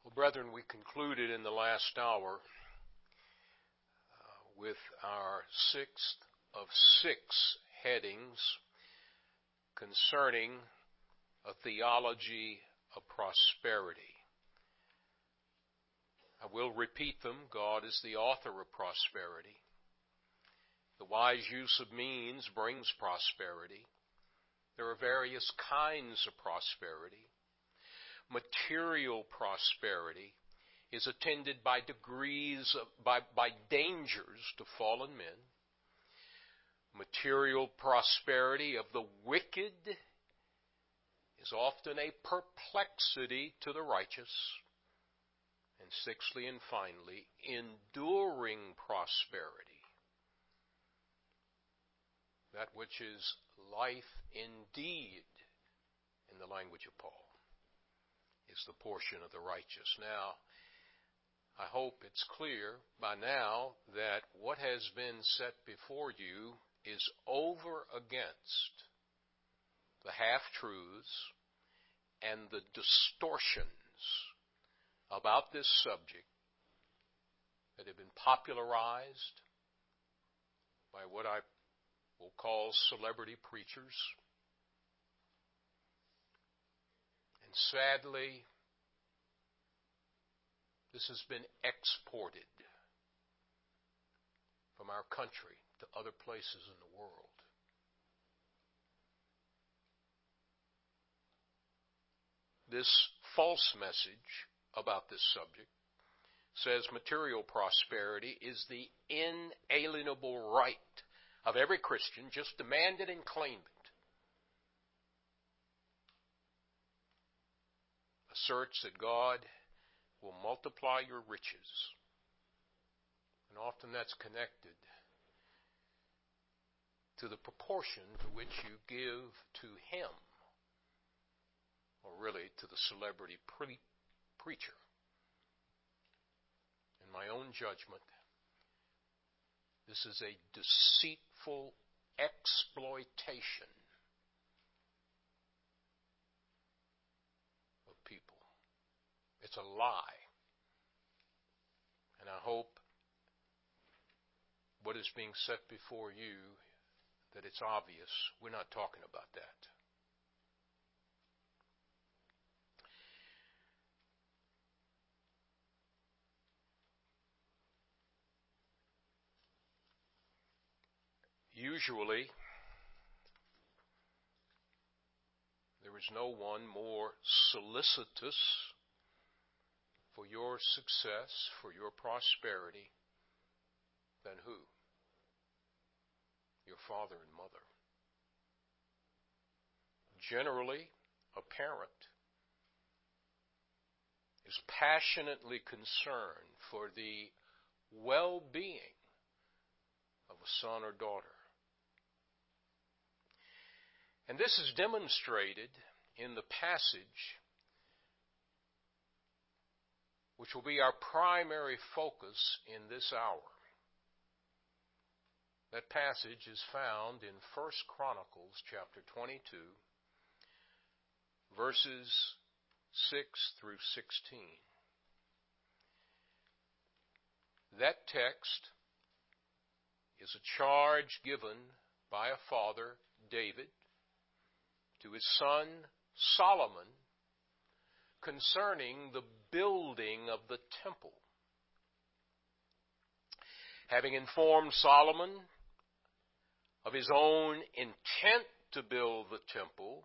Well, brethren, we concluded in the last hour with our sixth of 6 headings concerning a theology of prosperity. I will repeat them. God is the author of prosperity. The wise use of means brings prosperity. There are various kinds of prosperity. Material prosperity is attended by by dangers to fallen men. Material prosperity of the wicked is often a perplexity to the righteous. And sixthly and finally, enduring prosperity, that which is life indeed, in the language of Paul, is the portion of the righteous. Now, I hope it's clear by now that what has been set before you is over against the half-truths and the distortions about this subject that have been popularized by what I will call celebrity preachers. And sadly, this has been exported from our country to other places in the world. This false message about this subject says material prosperity is the inalienable right of every Christian. Just demand it and claim it. Asserts that God will multiply your riches. And often that's connected to the proportion to which you give to Him, or really to the celebrity preacher. In my own judgment, this is a deceitful exploitation of people. It's a lie. And I hope what is being set before you, that it's obvious. We're not talking about that. Usually, there is no one more solicitous for your success, for your prosperity, than who? Your father and mother. Generally, a parent is passionately concerned for the well-being of a son or daughter. And this is demonstrated in the passage which will be our primary focus in this hour. That passage is found in 1 Chronicles chapter 22, verses 6 through 16. That text is a charge given by a father, David, to his son Solomon concerning the building of the temple. Having informed Solomon of his own intent to build the temple,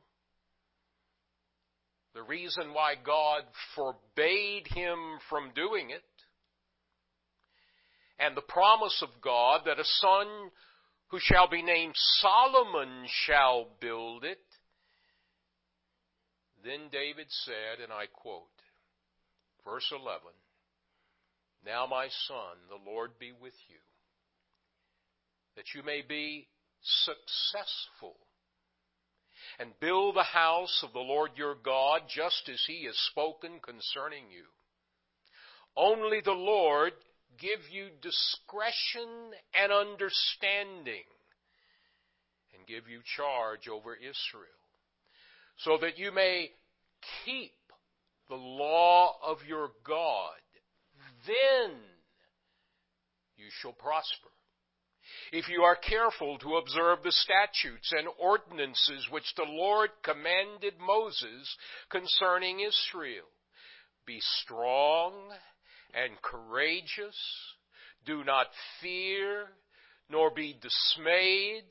the reason why God forbade him from doing it, and the promise of God that a son who shall be named Solomon shall build it, then David said, and I quote, verse 11, "Now my son, the Lord be with you, that you may be successful, and build the house of the Lord your God, just as He has spoken concerning you. Only the Lord give you discretion and understanding, and give you charge over Israel, so that you may keep the law of your God, then you shall prosper. If you are careful to observe the statutes and ordinances which the Lord commanded Moses concerning Israel, be strong and courageous. Do not fear, nor be dismayed.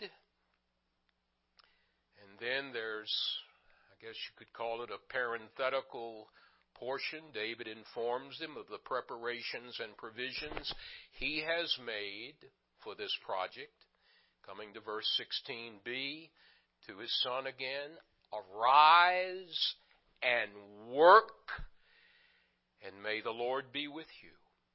And then there's, I guess you could call it a parenthetical portion. David informs them of the preparations and provisions he has made for this project. Coming to verse 16b, to his son again, arise and work, and may the Lord be with you.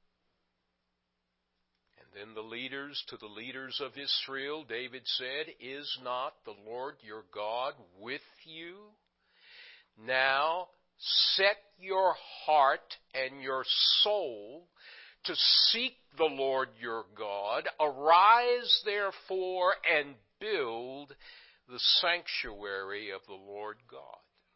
And then to the leaders of Israel, David said, is not the Lord your God with you? Now set your heart and your soul to seek the Lord your God. Arise therefore and build the sanctuary of the Lord God.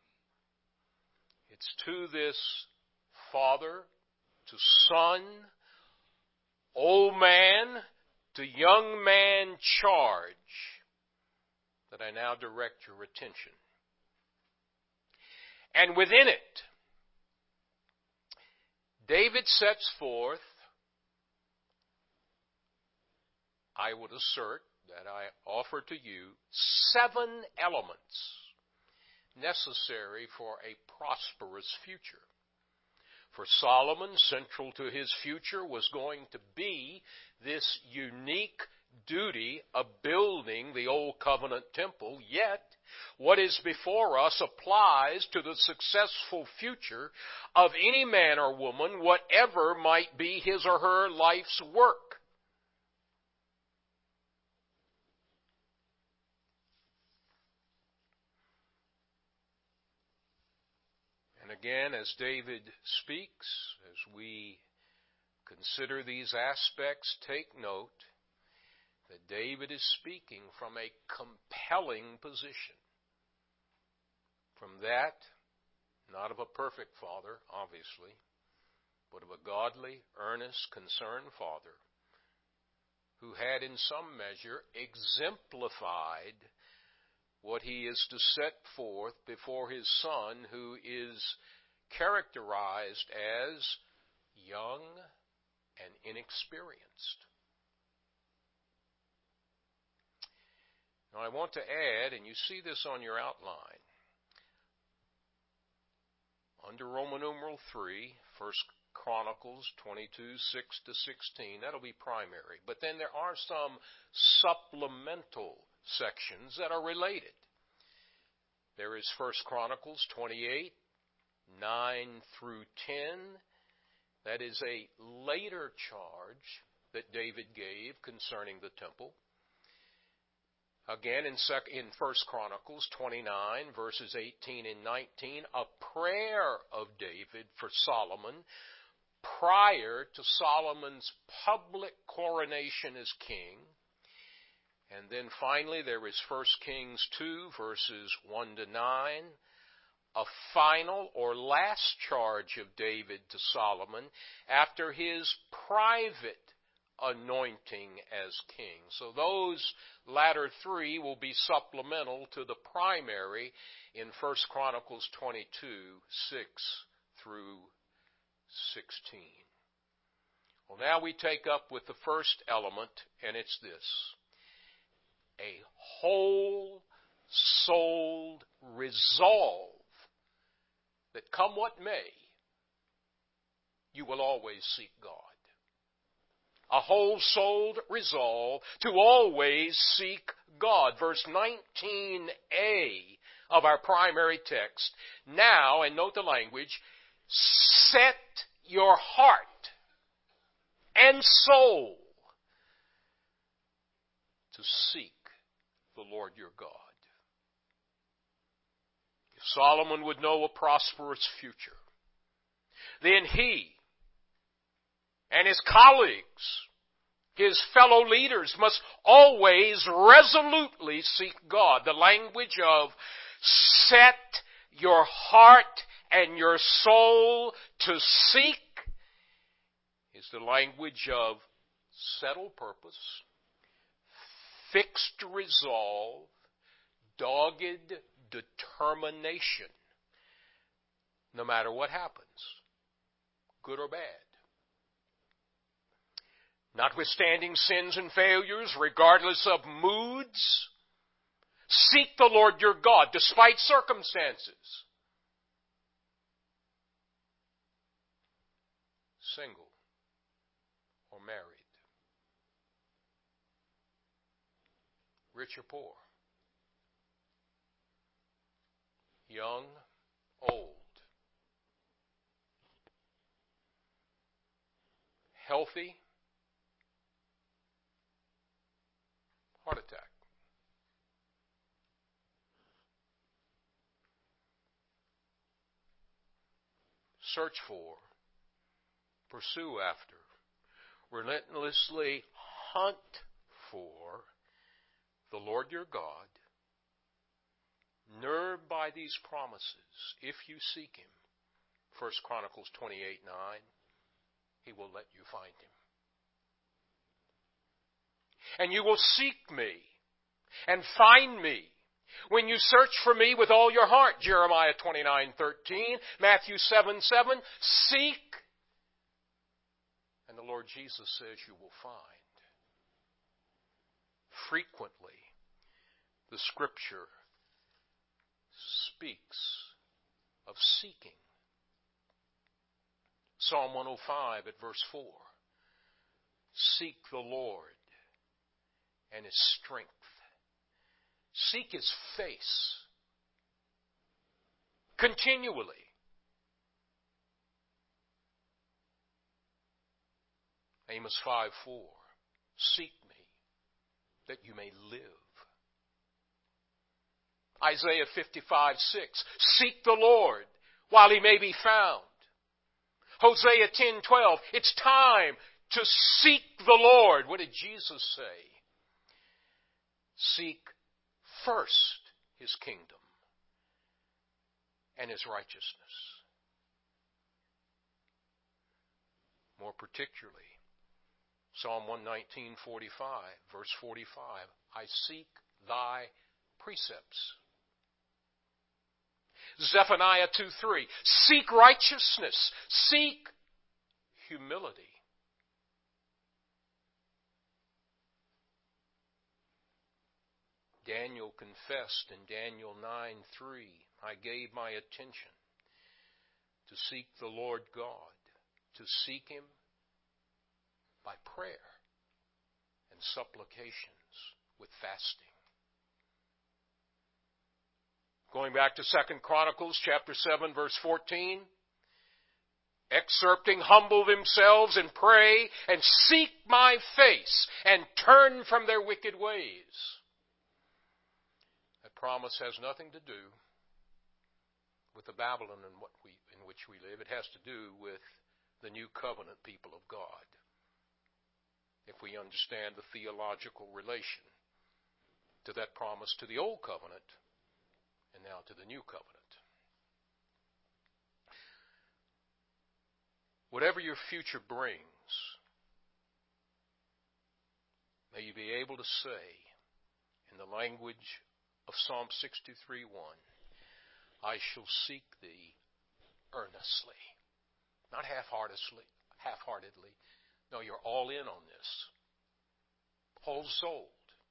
It's to this father, to son, old man, to young man charge that I now direct your attention. And within it, David sets forth, I would assert that I offer to you 7 elements necessary for a prosperous future. For Solomon, central to his future was going to be this unique duty of building the Old Covenant temple, yet what is before us applies to the successful future of any man or woman, whatever might be his or her life's work. And again, as David speaks, as we consider these aspects, take note that David is speaking from a compelling position. From that, not of a perfect father, obviously, but of a godly, earnest, concerned father who had in some measure exemplified what he is to set forth before his son, who is characterized as young and inexperienced. Now I want to add, and you see this on your outline, under Roman numeral 3, 1 Chronicles 22, 6 to 16, that'll be primary. But then there are some supplemental sections that are related. There is 1 Chronicles 28, 9 through 10. That is a later charge that David gave concerning the temple. Again, in 1 Chronicles 29, verses 18 and 19, a prayer of David for Solomon prior to Solomon's public coronation as king. And then finally, there is 1 Kings 2, verses 1 to 9, a final or last charge of David to Solomon after his private anointing as king. So those latter 3 will be supplemental to the primary in 1 Chronicles 22, 6 through 16. Well, now we take up with the first element, and it's this: a whole-souled resolve that come what may, you will always seek God. A whole-souled resolve to always seek God. Verse 19a of our primary text. Now, and note the language, set your heart and soul to seek the Lord your God. If Solomon would know a prosperous future, then he and his colleagues, his fellow leaders, must always resolutely seek God. The language of set your heart and your soul to seek is the language of settled purpose, fixed resolve, dogged determination, no matter what happens, good or bad. Notwithstanding sins and failures, regardless of moods, seek the Lord your God despite circumstances. Single or married, rich or poor, young, old, healthy, heart attack. Search for, pursue after, relentlessly hunt for the Lord your God, nerved by these promises. If you seek Him, 1 Chronicles 28:9, He will let you find Him. And you will seek me and find me when you search for me with all your heart, Jeremiah 29:13, Matthew 7:7. Seek, and the Lord Jesus says you will find. Frequently, the Scripture speaks of seeking. Psalm 105 at verse 4. Seek the Lord and His strength. Seek His face continually. Amos 5:4. Seek me that you may live. Isaiah 55:6. Seek the Lord while He may be found. Hosea 10:12. It's time to seek the Lord. What did Jesus say? Seek first His kingdom and His righteousness. More particularly, Psalm 119:45, verse 45, I seek thy precepts. Zephaniah 2:3, seek righteousness, seek humility. Daniel confessed in Daniel 9:3, I gave my attention to seek the Lord God, to seek Him by prayer and supplications with fasting. Going back to 2 Chronicles chapter 7, verse 14, excerpting, humble themselves and pray and seek my face and turn from their wicked ways. That promise has nothing to do with the Babylon in which we live. It has to do with the new covenant people of God. If we understand the theological relation to that promise to the old covenant and now to the new covenant. Whatever your future brings, may you be able to say in the language of Psalm 63:1, I shall seek thee earnestly. Not half-heartedly. No, you're all in on this. Whole souled.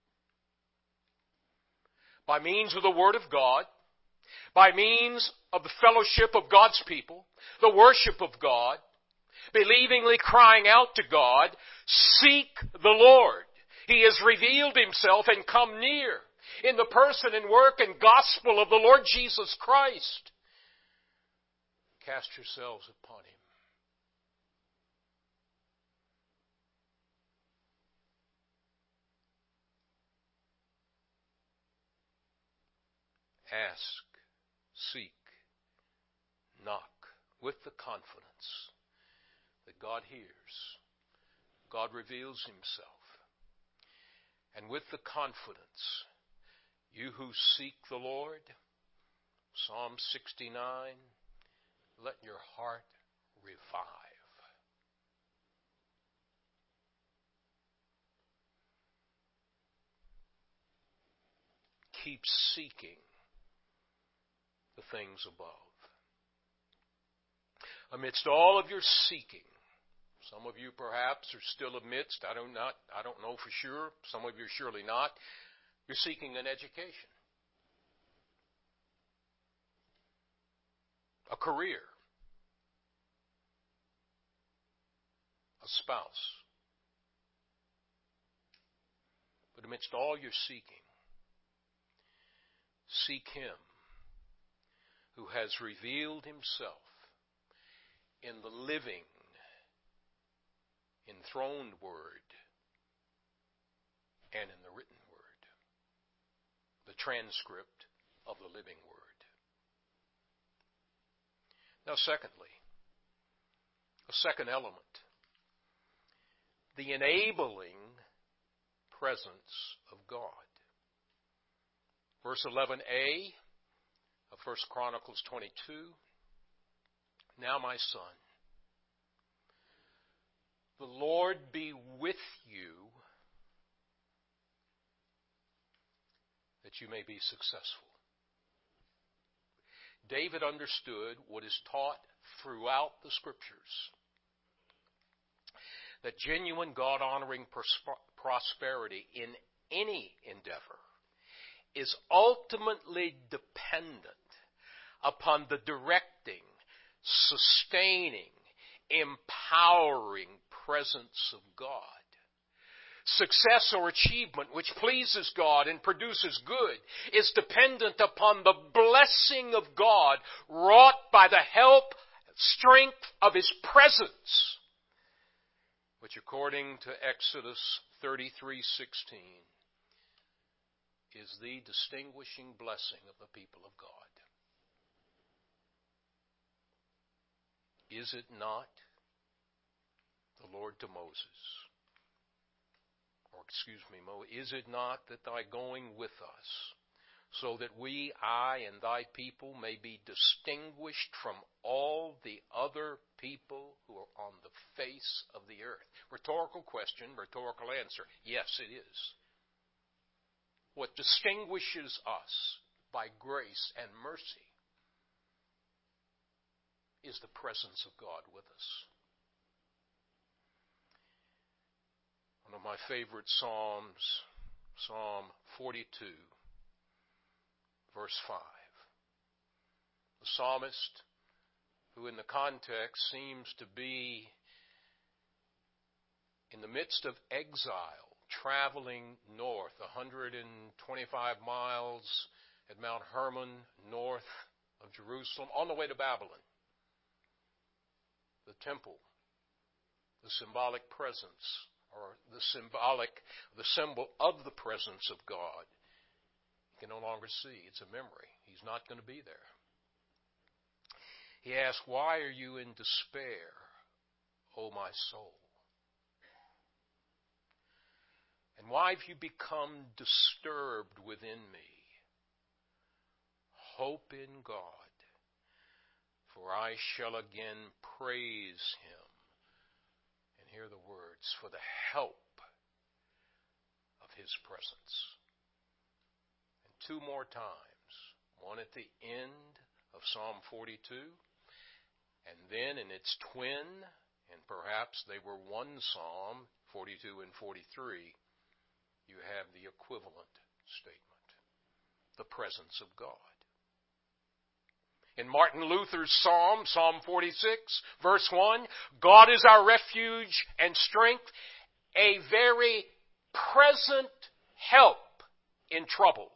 By means of the Word of God, by means of the fellowship of God's people, the worship of God, believingly crying out to God, seek the Lord. He has revealed Himself and come near in the person and work and gospel of the Lord Jesus Christ. Cast yourselves upon Him. Ask, seek, knock with the confidence that God hears. God reveals Himself. And with the confidence, you who seek the Lord, Psalm 69, let your heart revive. Keep seeking the things above. Amidst all of your seeking, some of you perhaps are still amidst, I don't know for sure, some of you are surely not, you're seeking an education, a career, a spouse. But amidst all your seeking, seek Him who has revealed Himself in the living, enthroned Word and in the written Word, the transcript of the living Word. Now, secondly, a second element, the enabling presence of God. Verse 11a of 1 Chronicles 22, now my son, the Lord be with you, that you may be successful. David understood what is taught throughout the Scriptures, that genuine God-honoring prosperity in any endeavor is ultimately dependent upon the directing, sustaining, empowering presence of God. Success or achievement which pleases God and produces good is dependent upon the blessing of God wrought by the help, strength of His presence, which according to Exodus 33:16 is the distinguishing blessing of the people of God. Is it not, the Lord to Moses, is it not that thy going with us, so that we, I, and thy people may be distinguished from all the other people who are on the face of the earth? Rhetorical question, rhetorical answer. Yes, it is. What distinguishes us by grace and mercy is the presence of God with us. One of my favorite Psalms, Psalm 42, verse 5. The psalmist, who in the context seems to be in the midst of exile, traveling north, 125 miles at Mount Hermon, north of Jerusalem, on the way to Babylon. The temple, the symbolic presence, or the symbol of the presence of God, he can no longer see. It's a memory. He's not going to be there. He asks, why are you in despair, O my soul? And why have you become disturbed within me? Hope in God, for I shall again praise Him. And hear the words, for the help of His presence. And two more times, one at the end of Psalm 42, and then in its twin, and perhaps they were one psalm, 42 and 43, you have the equivalent statement, the presence of God. In Martin Luther's psalm, Psalm 46, verse 1, God is our refuge and strength, a very present help in trouble.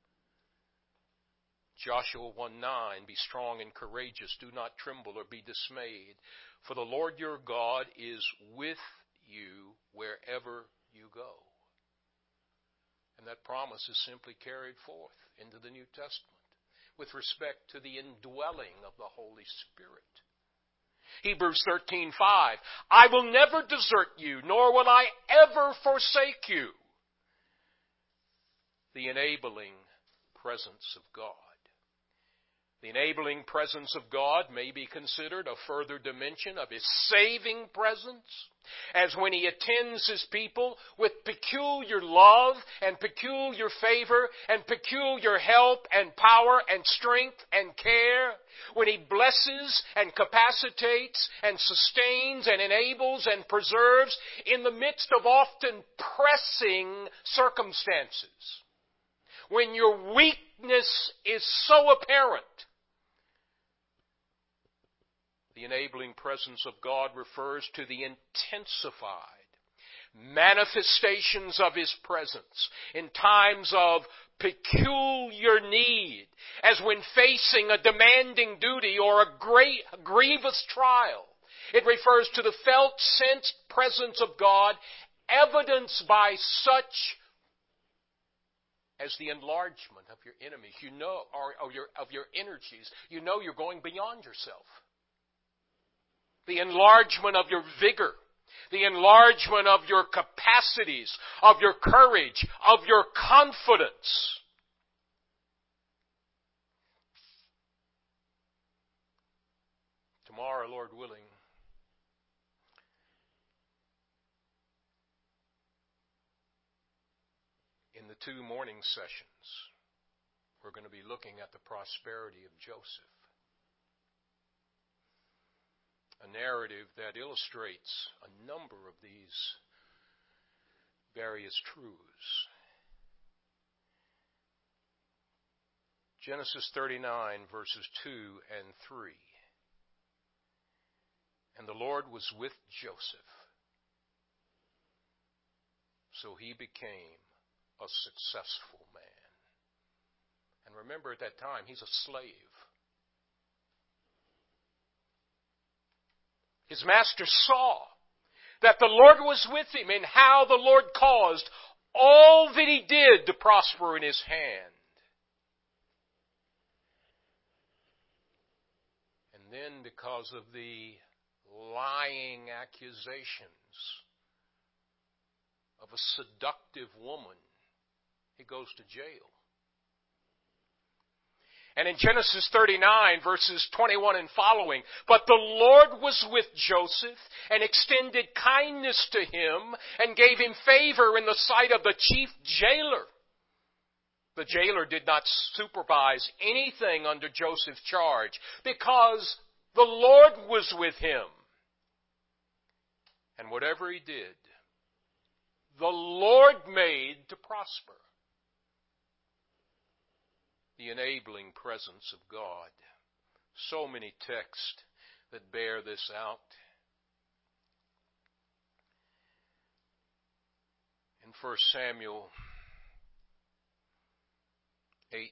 Joshua 1:9, be strong and courageous, do not tremble or be dismayed, for the Lord your God is with you wherever you go. And that promise is simply carried forth into the New Testament with respect to the indwelling of the Holy Spirit. Hebrews 13:5, I will never desert you, nor will I ever forsake you. The enabling presence of God. The enabling presence of God may be considered a further dimension of His saving presence, as when He attends His people with peculiar love and peculiar favor and peculiar help and power and strength and care, when He blesses and capacitates and sustains and enables and preserves in the midst of often pressing circumstances. When your weakness is so apparent, the enabling presence of God refers to the intensified manifestations of His presence in times of peculiar need, as when facing a demanding duty or a grievous trial. It refers to the felt, sensed presence of God, evidenced by such as the enlargement of your enemies, or of your energies. You know you're going beyond yourself. The enlargement of your vigor, the enlargement of your capacities, of your courage, of your confidence. Tomorrow, Lord willing, in the 2 morning sessions, we're going to be looking at the prosperity of Joseph. A narrative that illustrates a number of these various truths. Genesis 39, verses 2 and 3. And the Lord was with Joseph, so he became a successful man. And remember, at that time, he's a slave. His master saw that the Lord was with him and how the Lord caused all that he did to prosper in his hand. And then, because of the lying accusations of a seductive woman, he goes to jail. And in Genesis 39, verses 21 and following, but the Lord was with Joseph and extended kindness to him and gave him favor in the sight of the chief jailer. The jailer did not supervise anything under Joseph's charge because the Lord was with him. And whatever he did, the Lord made to prosper. The enabling presence of God. So many texts that bear this out. In 1 Samuel 18,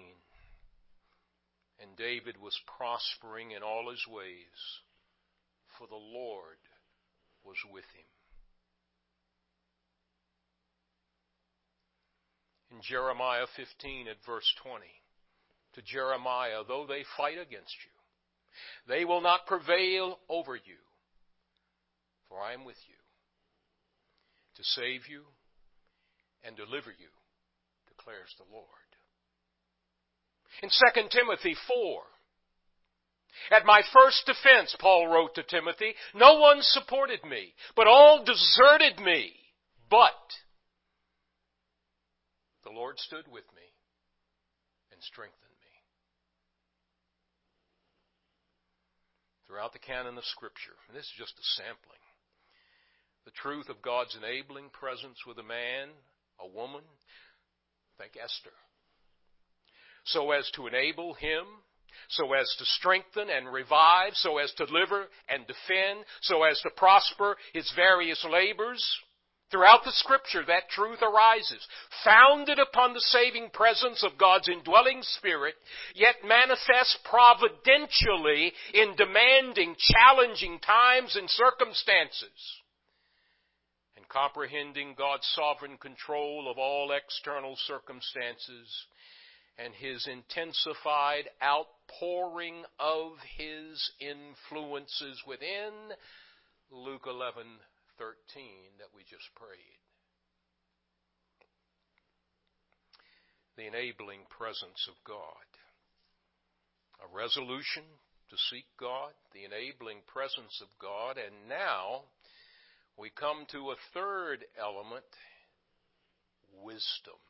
and David was prospering in all his ways, for the Lord was with him. In Jeremiah 15 at verse 20, to Jeremiah, though they fight against you, they will not prevail over you, for I am with you, to save you and deliver you, declares the Lord. In 2 Timothy 4, at my first defense, Paul wrote to Timothy, no one supported me, but all deserted me, but the Lord stood with me and strengthened me. Throughout the canon of Scripture, and this is just a sampling, the truth of God's enabling presence with a man, a woman, think Esther, so as to enable him, so as to strengthen and revive, so as to deliver and defend, so as to prosper his various labors. Throughout the Scripture, that truth arises, founded upon the saving presence of God's indwelling Spirit, yet manifests providentially in demanding, challenging times and circumstances. And comprehending God's sovereign control of all external circumstances and His intensified outpouring of His influences within, Luke 11:13 that we just prayed. The enabling presence of God. a resolution to seek God, the enabling presence of God, and now we come to a third element, wisdom.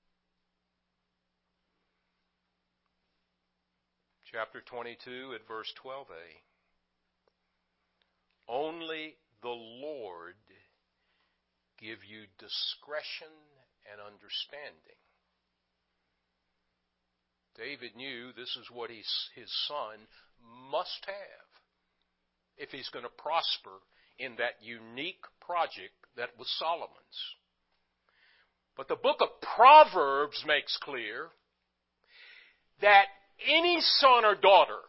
Chapter 22 at verse 12a. Only the Lord give you discretion and understanding. David knew this is what his son must have if he's going to prosper in that unique project that was Solomon's. But the book of Proverbs makes clear that any son or daughter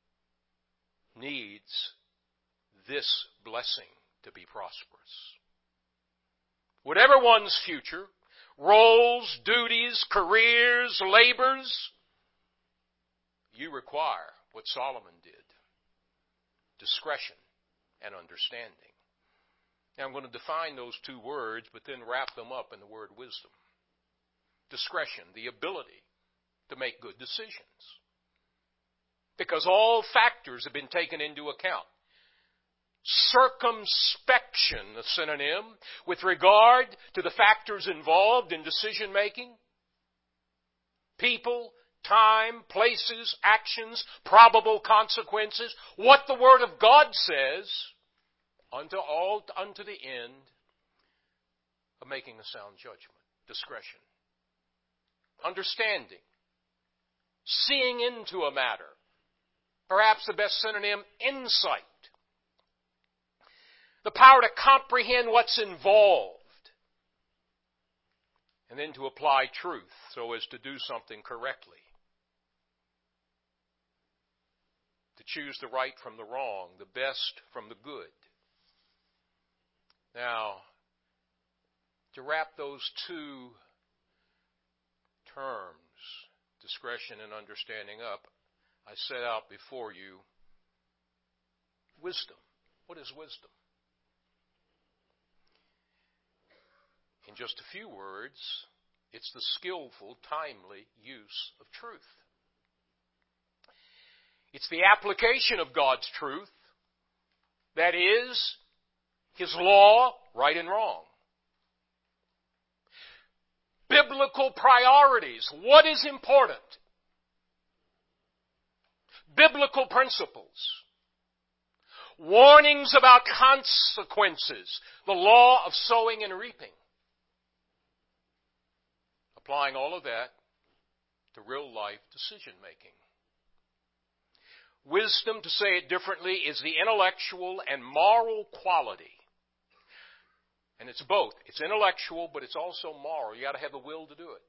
needs this blessing to be prosperous. Whatever one's future, roles, duties, careers, labors, you require what Solomon did, discretion and understanding. Now I'm going to define those two words, but then wrap them up in the word wisdom. Discretion, the ability to make good decisions. Because all factors have been taken into account. Circumspection, a synonym, with regard to the factors involved in decision making. People, time, places, actions, probable consequences. What the Word of God says unto the end of making a sound judgment. Discretion. Understanding. Seeing into a matter. Perhaps the best synonym, insight. The power to comprehend what's involved. And then to apply truth so as to do something correctly. To choose the right from the wrong, the best from the good. Now, to wrap those two terms, discretion and understanding up, I set out before you wisdom. What is wisdom? In just a few words, it's the skillful, timely use of truth. It's the application of God's truth, that is, His law, right and wrong. Biblical priorities, what is important? Biblical principles. Warnings about consequences, the law of sowing and reaping. Applying all of that to real life decision making. Wisdom, to say it differently, is the intellectual and moral quality. And it's both. It's intellectual, but it's also moral. You got to have the will to do it.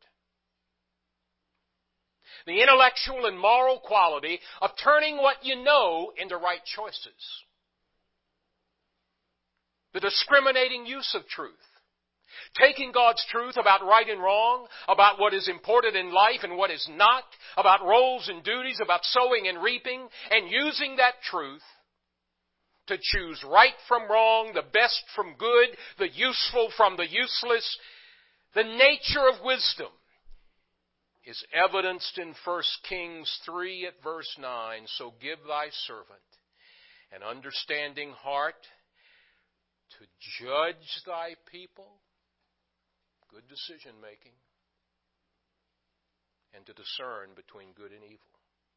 The intellectual and moral quality of turning what you know into right choices. The discriminating use of truth. Taking God's truth about right and wrong, about what is important in life and what is not, about roles and duties, about sowing and reaping, and using that truth to choose right from wrong, the best from good, the useful from the useless. The nature of wisdom is evidenced in 1 Kings 3 at verse 9. So give thy servant an understanding heart to judge thy people, good decision making, and to discern between good and evil.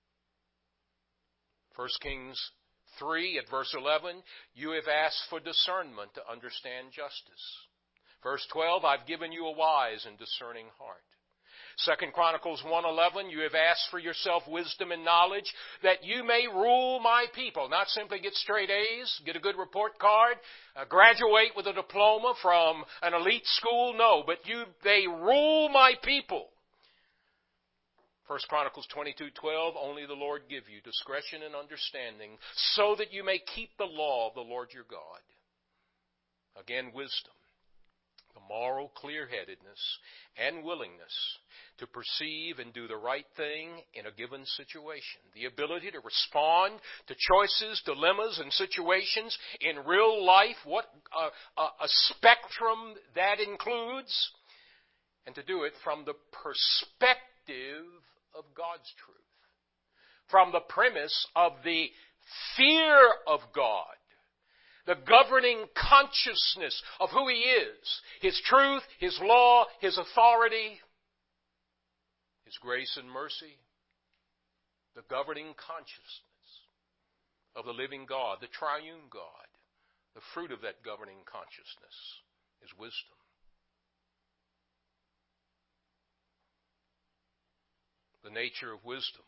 1 Kings 3 at verse 11, you have asked for discernment to understand justice. Verse 12, I've given you a wise and discerning heart. 2 Chronicles 1:11, you have asked for yourself wisdom and knowledge that you may rule my people. Not simply get straight A's, get a good report card, graduate with a diploma from an elite school. No, but they rule my people. 1 Chronicles 22:12, only the Lord give you discretion and understanding so that you may keep the law of the Lord your God. Again, wisdom. The moral clear-headedness and willingness to perceive and do the right thing in a given situation. The ability to respond to choices, dilemmas, and situations in real life, what a spectrum that includes, and to do it from the perspective of God's truth. from the premise of the fear of God, the governing consciousness of who He is, His truth, His law, His authority, His grace and mercy, the governing consciousness of the living God, the triune God. The fruit of that governing consciousness is wisdom. The nature of wisdom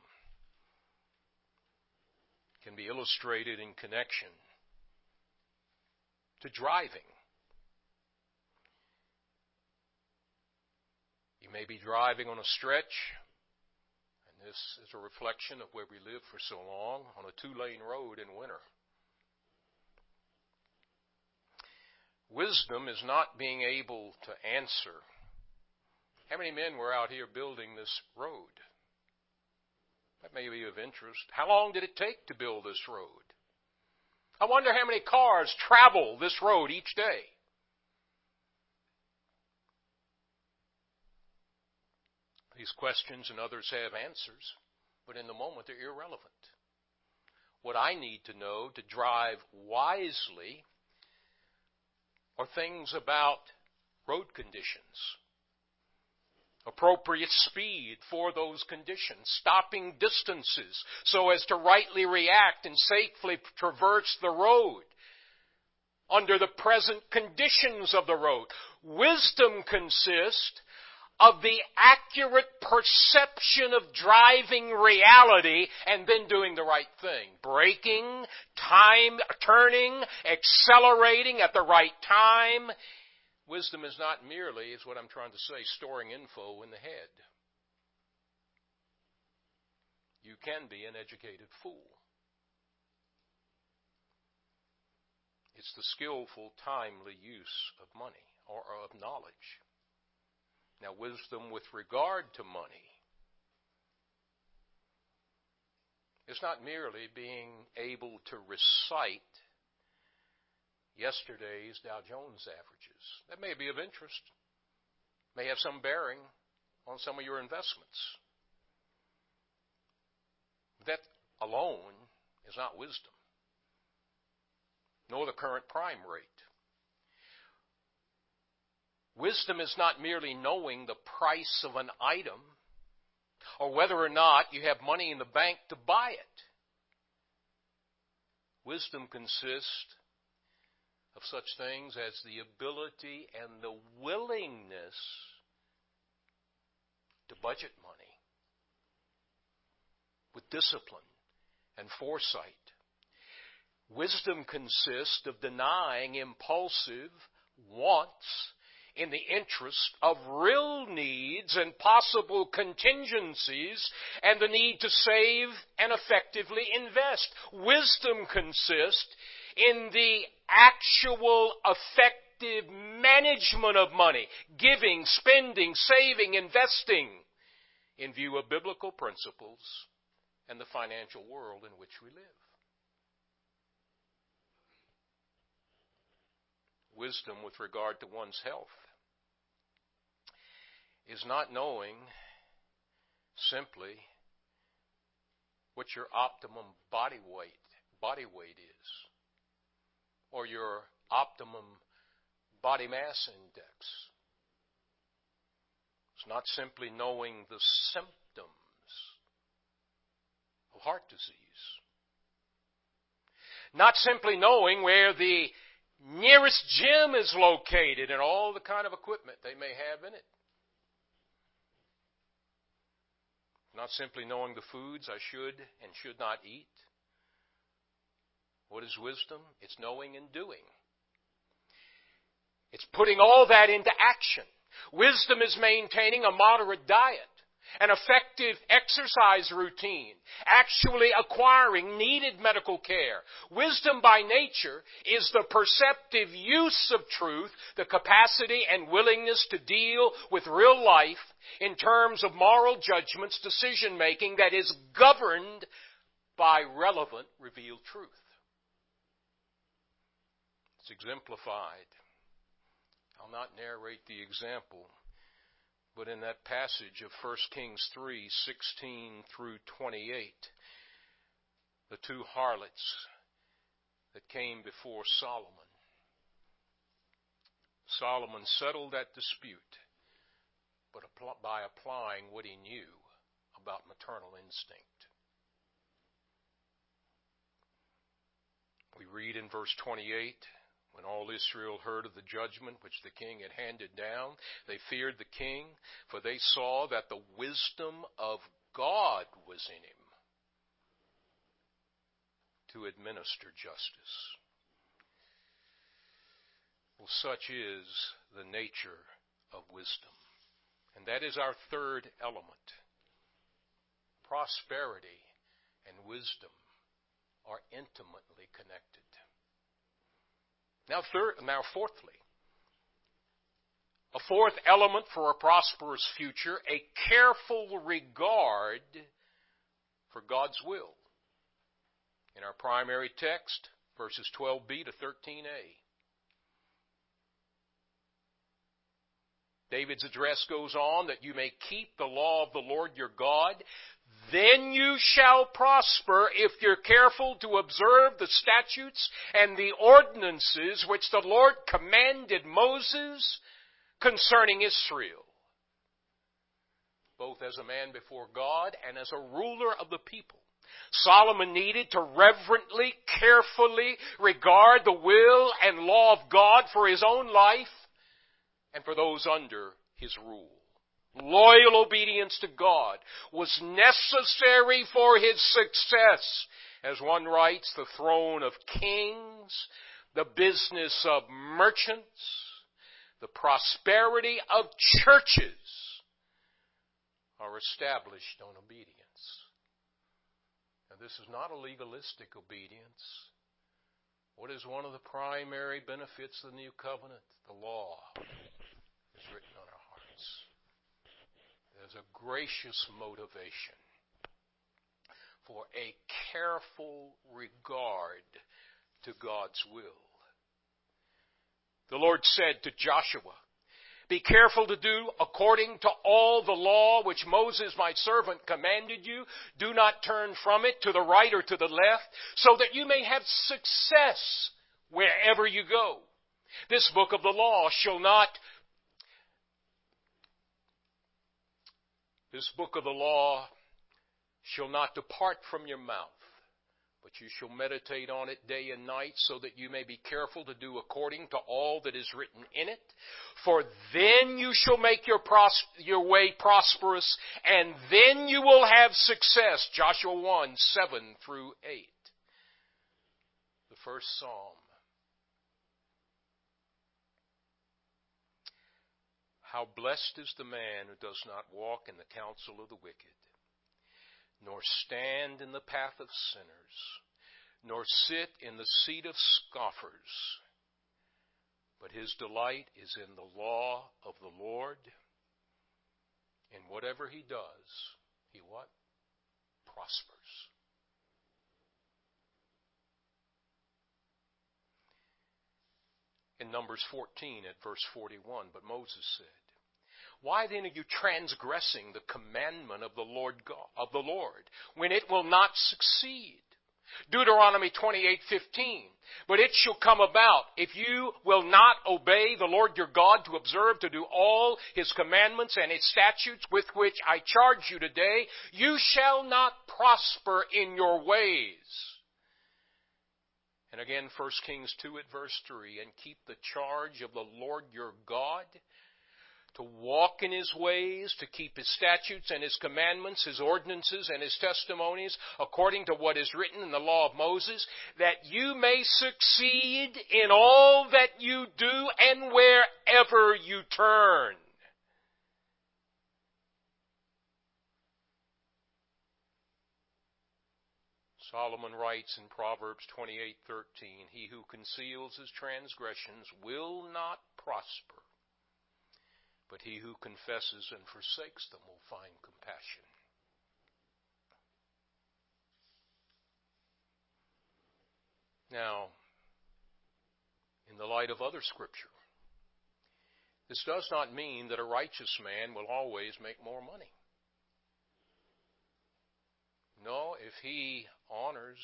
can be illustrated in connection to driving. You may be driving on a stretch, and this is a reflection of where we live for so long, on a 2-lane road in winter. Wisdom is not being able to answer. How many men were out here building this road? That may be of interest. How long did it take to build this road? I wonder how many cars travel this road each day. These questions and others have answers, but in the moment they're irrelevant. What I need to know to drive wisely are things about road conditions, appropriate speed for those conditions, stopping distances so as to rightly react and safely traverse the road under the present conditions of the road. Wisdom consists of the accurate perception of driving reality and then doing the right thing. Braking, turning, accelerating at the right time. Wisdom is not merely, is what I'm trying to say, storing info in the head. You can be an educated fool. It's the skillful, timely use of money or of knowledge. Now, wisdom with regard to money is not merely being able to recite yesterday's Dow Jones averages. That may be of interest, may have some bearing on some of your investments. That alone is not wisdom, nor the current prime rate. Wisdom is not merely knowing the price of an item or whether or not you have money in the bank to buy it. Wisdom consists of such things as the ability and the willingness to budget money with discipline and foresight. Wisdom consists of denying impulsive wants in the interest of real needs and possible contingencies and the need to save and effectively invest. Wisdom consists in the actual effective management of money, giving, spending, saving, investing in view of biblical principles and the financial world in which we live. Wisdom with regard to one's health is not knowing simply what your optimum body weight is, or your optimum body mass index. It's not simply knowing the symptoms of heart disease. Not simply knowing where the nearest gym is located and all the kind of equipment they may have in it. Not simply knowing the foods I should and should not eat. What is wisdom? It's knowing and doing. It's putting all that into action. Wisdom is maintaining a moderate diet, an effective exercise routine, actually acquiring needed medical care. Wisdom by nature is the perceptive use of truth, the capacity and willingness to deal with real life in terms of moral judgments, decision-making that is governed by relevant revealed truth. It's exemplified. I'll not narrate the example, but in that passage of 1 Kings 3:16 through 28, the two harlots that came before Solomon. Solomon settled that dispute, but by applying what he knew about maternal instinct. We read in verse 28, when all Israel heard of the judgment which the king had handed down, they feared the king, for they saw that the wisdom of God was in him to administer justice. Well, such is the nature of wisdom. And that is our third element. Prosperity and wisdom are intimately connected. Now, fourthly, a fourth element for a prosperous future, a careful regard for God's will. In our primary text, verses 12b to 13a. David's address goes on that you may keep the law of the Lord your God. Then you shall prosper if you're careful to observe the statutes and the ordinances which the Lord commanded Moses concerning Israel, both as a man before God and as a ruler of the people. Solomon needed to reverently, carefully regard the will and law of God for his own life and for those under his rule. Loyal obedience to God was necessary for his success. As one writes, the throne of kings, the business of merchants, the prosperity of churches are established on obedience. Now, this is not a legalistic obedience. What is one of the primary benefits of the new covenant? The law is written on our hearts. There's a gracious motivation for a careful regard to God's will. The Lord said to Joshua, be careful to do according to all the law which Moses my servant commanded you. Do not turn from it to the right or to the left, so that you may have success wherever you go. This book of the law shall not depart from your mouth, but you shall meditate on it day and night, so that you may be careful to do according to all that is written in it. For then you shall make your way prosperous, and then you will have success. Joshua 1, 7 through 8. The first Psalm. How blessed is the man who does not walk in the counsel of the wicked, nor stand in the path of sinners, nor sit in the seat of scoffers. But his delight is in the law of the Lord, and whatever he does, he what? Prospers. In Numbers 14 at verse 41, but Moses said, why then are you transgressing the commandment of the Lord when it will not succeed? Deuteronomy 28:15. But it shall come about, if you will not obey the Lord your God to observe to do all his commandments and his statutes with which I charge you today, you shall not prosper in your ways. And again, 1 Kings 2 at verse 3, and keep the charge of the Lord your God, to walk in his ways, to keep his statutes and his commandments, his ordinances and his testimonies, according to what is written in the law of Moses, that you may succeed in all that you do and wherever you turn. Solomon writes in Proverbs 28:13, he who conceals his transgressions will not prosper, but he who confesses and forsakes them will find compassion. Now, in the light of other Scripture, this does not mean that a righteous man will always make more money. No, if he honors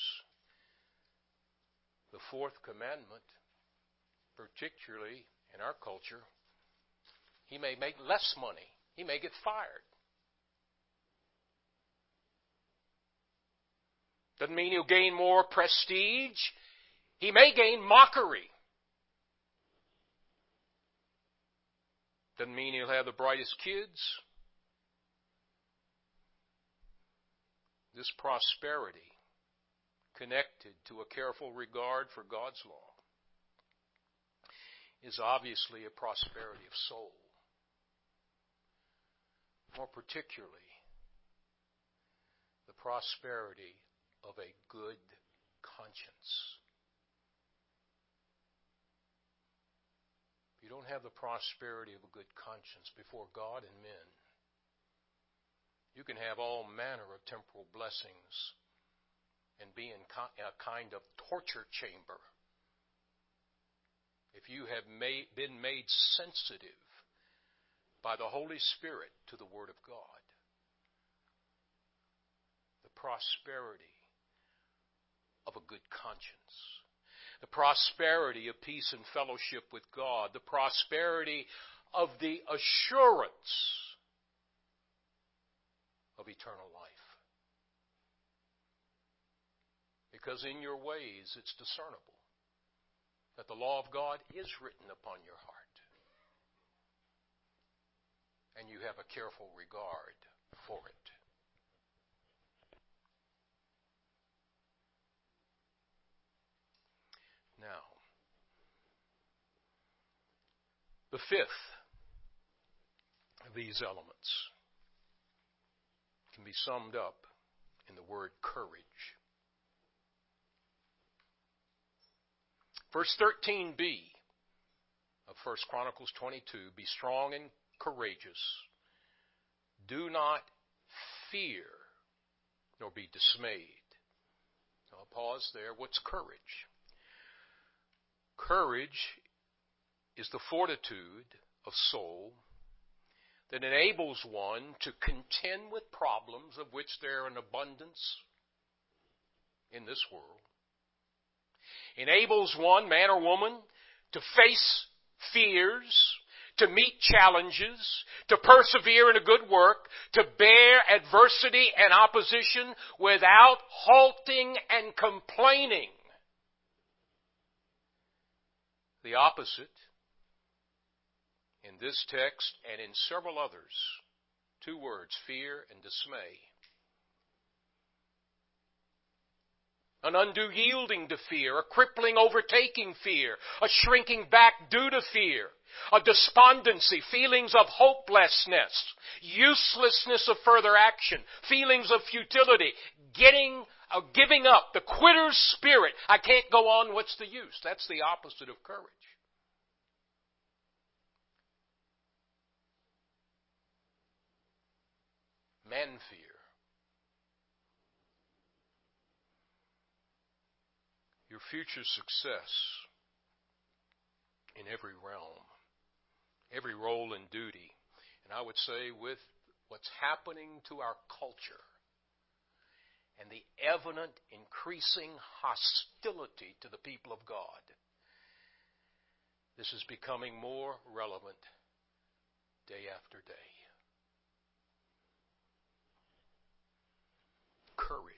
the fourth commandment, particularly in our culture, he may make less money. He may get fired. Doesn't mean he'll gain more prestige. He may gain mockery. Doesn't mean he'll have the brightest kids. This prosperity, connected to a careful regard for God's law, is obviously a prosperity of soul. More particularly, the prosperity of a good conscience. If you don't have the prosperity of a good conscience before God and men, you can have all manner of temporal blessings and be in a kind of torture chamber. If you have been made sensitive by the Holy Spirit to the Word of God, the prosperity of a good conscience, the prosperity of peace and fellowship with God, the prosperity of the assurance of eternal life. Because in your ways it's discernible that the law of God is written upon your heart, and you have a careful regard for it. Now, the fifth of these elements can be summed up in the word courage. Verse 13b of 1 Chronicles 22, be strong and courageous. Do not fear, nor be dismayed. Now, I'll pause there. What's courage? Courage is the fortitude of soul that enables one to contend with problems of which there are an abundance in this world. Enables one, man or woman, to face fears, to meet challenges, to persevere in a good work, to bear adversity and opposition without halting and complaining. The opposite, in this text and in several others, two words, fear and dismay. An undue yielding to fear, a crippling overtaking fear, a shrinking back due to fear, a despondency, feelings of hopelessness, uselessness of further action, feelings of futility, giving up, the quitter's spirit. I can't go on, what's the use? That's the opposite of courage. Man fear. Your future success in every realm, every role and duty, and I would say with what's happening to our culture and the evident increasing hostility to the people of God, this is becoming more relevant day after day. Courage.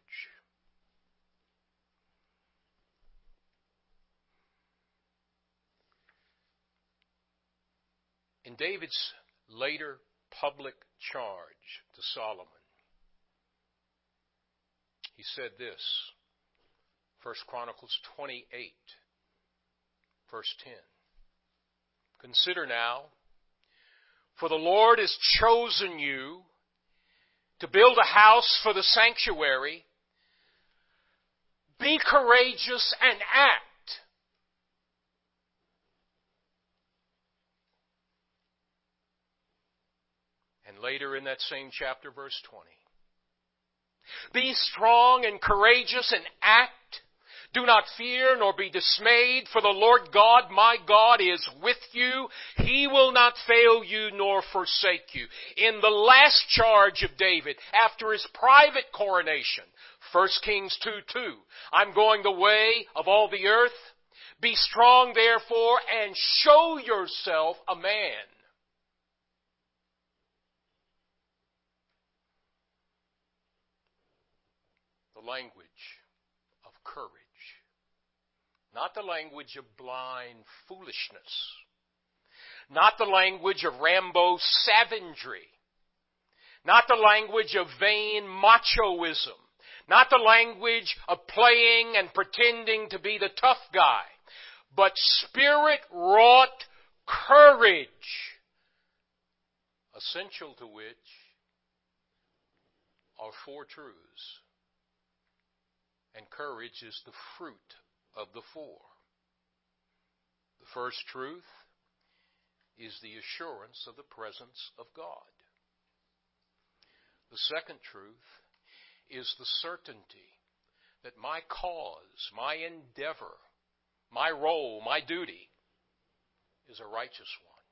In David's later public charge to Solomon, he said this, 1 Chronicles 28, verse 10. Consider now, for the Lord has chosen you to build a house for the sanctuary. Be courageous and act. And later in that same chapter, verse 20. Be strong and courageous and act. Do not fear nor be dismayed, for the Lord God, my God, is with you. He will not fail you nor forsake you. In the last charge of David, after his private coronation, 1 Kings 2:2, I'm going the way of all the earth. Be strong, therefore, and show yourself a man. The language of courage. Not the language of blind foolishness. Not the language of Rambo savagery. Not the language of vain machoism. Not the language of playing and pretending to be the tough guy. But Spirit-wrought courage, essential to which are four truths. And courage is the fruit of the four. The first truth is the assurance of the presence of God. The second truth is the certainty that my cause, my endeavor, my role, my duty is a righteous one.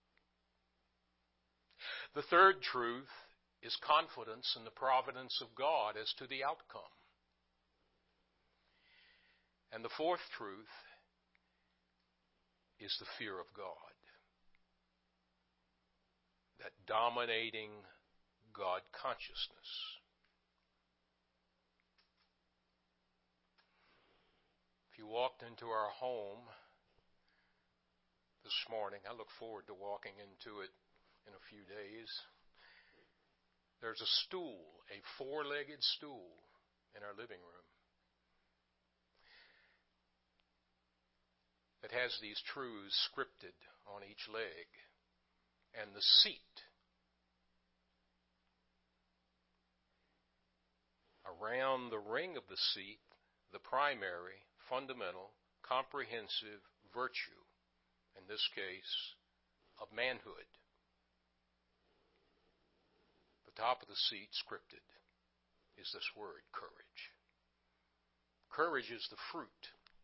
The third truth is confidence in the providence of God as to the outcome. And the fourth truth is the fear of God. That dominating God consciousness. If you walked into our home this morning, I look forward to walking into it in a few days. There's a stool, a four-legged stool in our living room that has these truths scripted on each leg. And the seat around the ring of the seat, the primary, fundamental, comprehensive virtue, in this case, of manhood. The top of the seat, scripted, is this word, courage. Courage is the fruit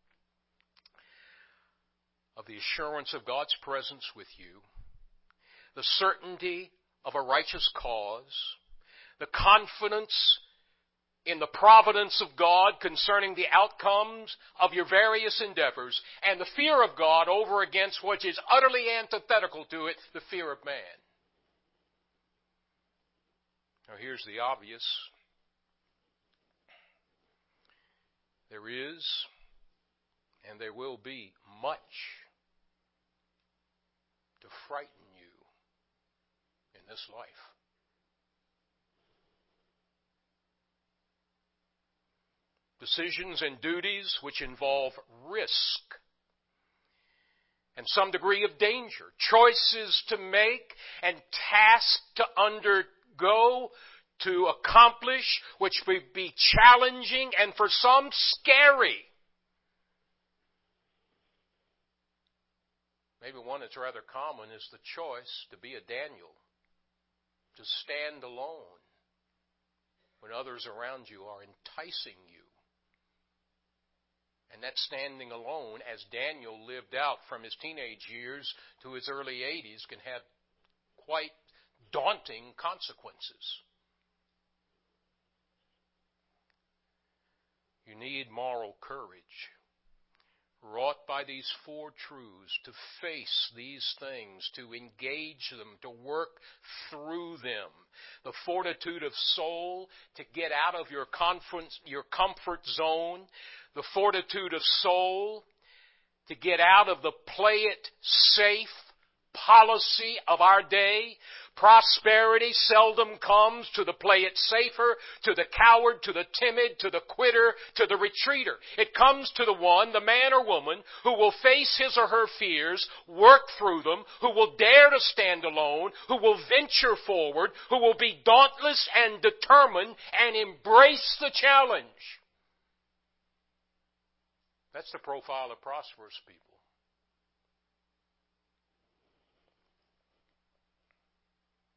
of the assurance of God's presence with you, the certainty of a righteous cause, the confidence in the providence of God concerning the outcomes of your various endeavors, and the fear of God over against what is utterly antithetical to it, the fear of man. Now here's the obvious. There is and there will be much to frighten you in this life. Decisions and duties which involve risk and some degree of danger, choices to make and tasks to undergo, to accomplish, which may be challenging and for some scary. Maybe one that's rather common is the choice to be a Daniel, to stand alone when others around you are enticing you. And that standing alone, as Daniel lived out from his teenage years to his early 80s, can have quite daunting consequences. You need moral courage, wrought by these four truths, to face these things, to engage them, to work through them. The fortitude of soul to get out of your comfort zone. The fortitude of soul to get out of the play it safe policy of our day. Prosperity seldom comes to the play it safer, to the coward, to the timid, to the quitter, to the retreater. It comes to the one, the man or woman, who will face his or her fears, work through them, who will dare to stand alone, who will venture forward, who will be dauntless and determined and embrace the challenge. That's the profile of prosperous people.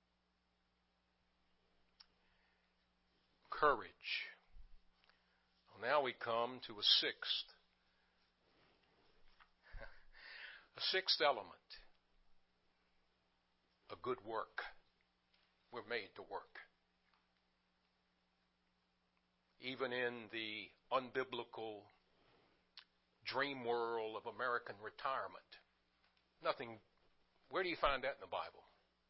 Courage. Now we come to a sixth element. A good work. We're made to work. Even in the unbiblical dream world of American retirement, where do you find that in the Bible?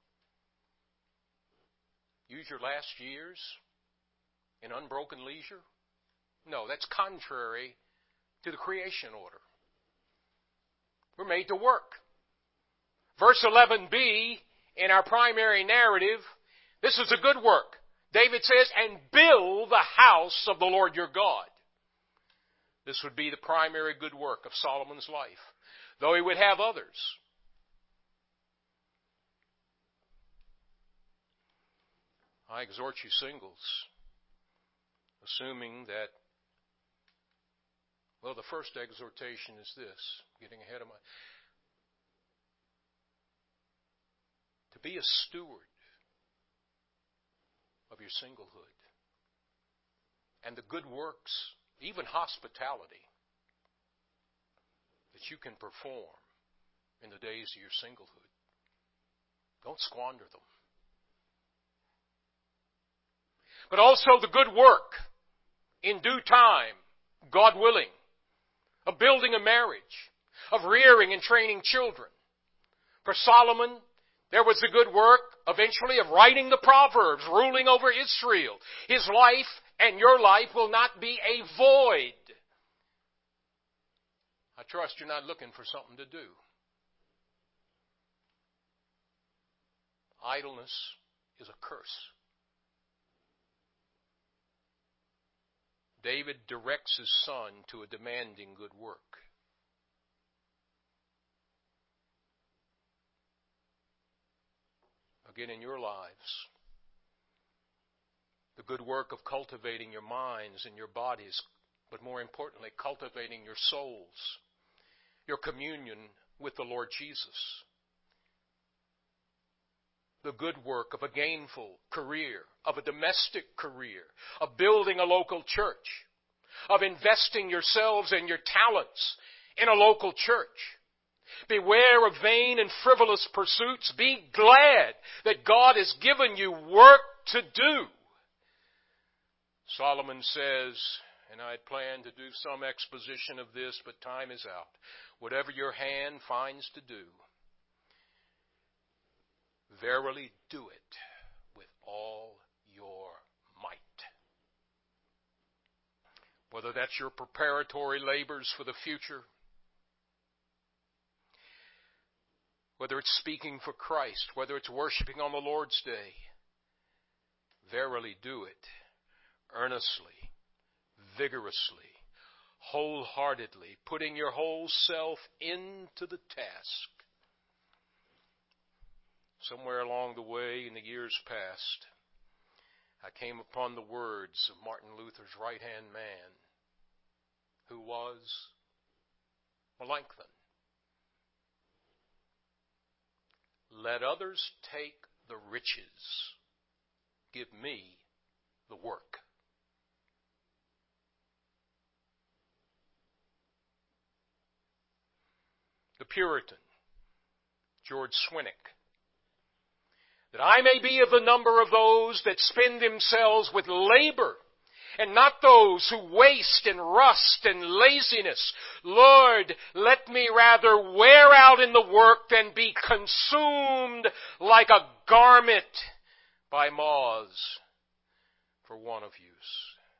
Use your last years in unbroken leisure? No, that's contrary to the creation order. We're made to work. Verse 11b in our primary narrative, this is a good work. David says, and build the house of the Lord your God. This would be the primary good work of Solomon's life, though he would have others. I exhort you singles, assuming that, well, the first exhortation is this, getting ahead of to be a steward of your singlehood and the good works, even hospitality, that you can perform in the days of your singlehood. Don't squander them. But also the good work in due time, God willing, of building a marriage, of rearing and training children. For Solomon, there was the good work, eventually, of writing the Proverbs, ruling over Israel. His life and your life will not be a void. I trust you're not looking for something to do. Idleness is a curse. David directs his son to a demanding good work. Again, in your lives, the good work of cultivating your minds and your bodies, but more importantly, cultivating your souls, your communion with the Lord Jesus. The good work of a gainful career, of a domestic career, of building a local church, of investing yourselves and your talents in a local church. Beware of vain and frivolous pursuits. Be glad that God has given you work to do. Solomon says, and I had planned to do some exposition of this, but time is out. Whatever your hand finds to do, verily do it with all your might. Whether that's your preparatory labors for the future, whether it's speaking for Christ, whether it's worshiping on the Lord's Day, verily do it earnestly, vigorously, wholeheartedly, putting your whole self into the task. Somewhere along the way in the years past, I came upon the words of Martin Luther's right-hand man, who was Melanchthon. Let others take the riches, give me the work. The Puritan, George Swinnock, that I may be of the number of those that spend themselves with labor, and not those who waste in rust and laziness. Lord, let me rather wear out in the work than be consumed like a garment by moths for want of use.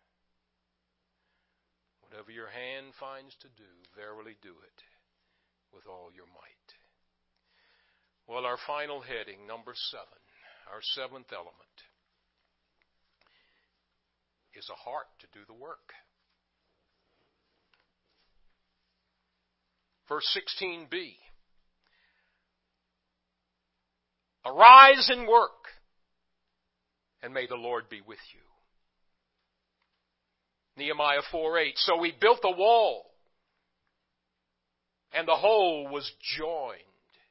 Whatever your hand finds to do, verily do it with all your might. Well, our final heading, number 7, our seventh element, is a heart to do the work. Verse 16b, arise and work, and may the Lord be with you. Nehemiah 4:8, so we built a wall, and the whole was joined.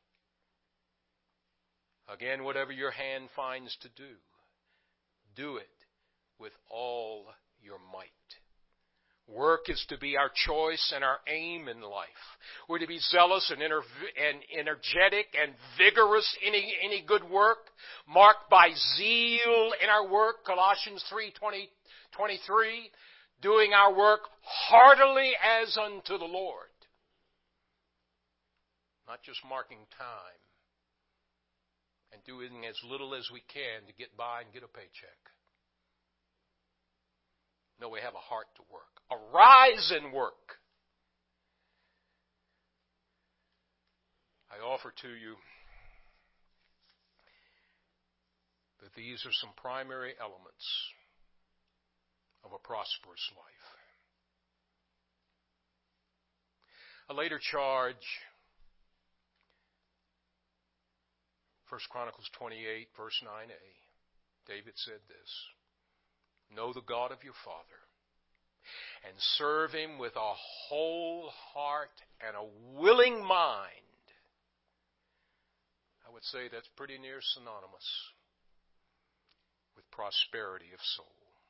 Again, whatever your hand finds to do it with all your might. Work is to be our choice and our aim in life. We're to be zealous and energetic and vigorous in any good work, marked by zeal in our work, Colossians 3:23, doing our work heartily as unto the Lord. Not just marking time and doing as little as we can to get by and get a paycheck. No, we have a heart to work. Arise and work. I offer to you that these are some primary elements of a prosperous life. A later charge, 1 Chronicles 28, verse 9a, David said this, know the God of your father, and serve Him with a whole heart and a willing mind. I would say that's pretty near synonymous with prosperity of soul.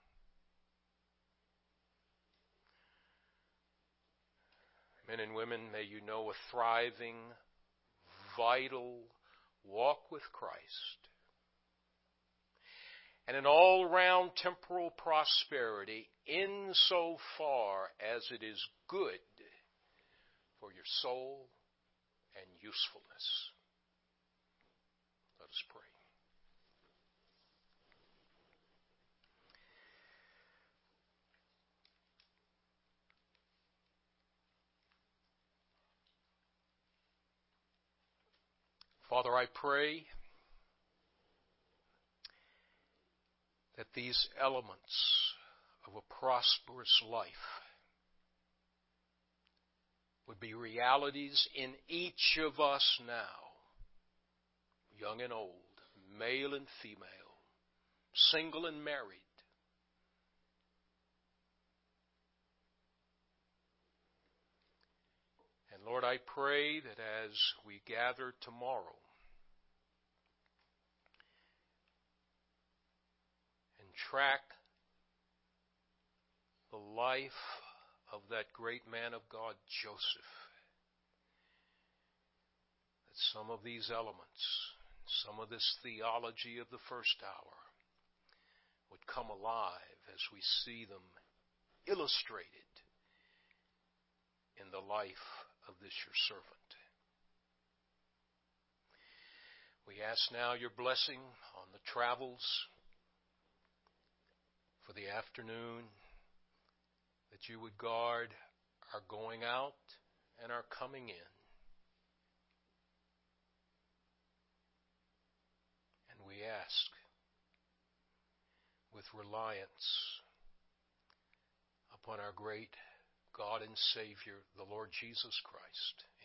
Men and women, may you know a thriving, vital walk with Christ, and an all-round temporal prosperity insofar as it is good for your soul and usefulness. Let us pray. Father, I pray that these elements of a prosperous life would be realities in each of us now, young and old, male and female, single and married. And Lord, I pray that as we gather tomorrow and track the life of that great man of God, Joseph, that some of these elements, some of this theology of the first hour would come alive as we see them illustrated in the life of this your servant. We ask now your blessing on the travels for the afternoon, that you would guard our going out and our coming in. And we ask with reliance upon our great God and Savior, the Lord Jesus Christ.